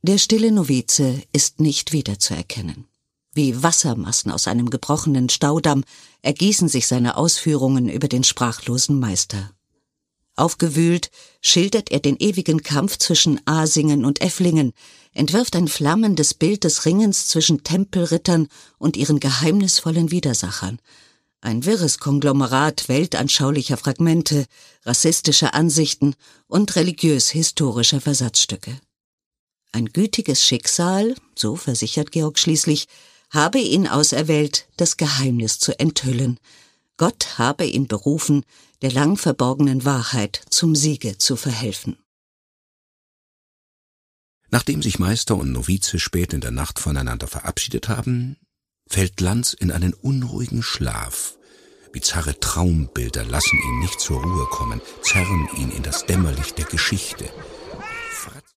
Der stille Novize ist nicht wiederzuerkennen. Wie Wassermassen aus einem gebrochenen Staudamm ergießen sich seine Ausführungen über den sprachlosen Meister. Aufgewühlt schildert er den ewigen Kampf zwischen Asingen und Efflingen, entwirft ein flammendes Bild des Ringens zwischen Tempelrittern und ihren geheimnisvollen Widersachern. Ein wirres Konglomerat weltanschaulicher Fragmente, rassistischer Ansichten und religiös-historischer Versatzstücke. Ein gütiges Schicksal, so versichert Georg schließlich, habe ihn auserwählt, das Geheimnis zu enthüllen. Gott habe ihn berufen, der lang verborgenen Wahrheit zum Siege zu verhelfen. Nachdem sich Meister und Novize spät in der Nacht voneinander verabschiedet haben, fällt Lanz in einen unruhigen Schlaf. Bizarre Traumbilder lassen ihn nicht zur Ruhe kommen, zerren ihn in das Dämmerlicht der Geschichte.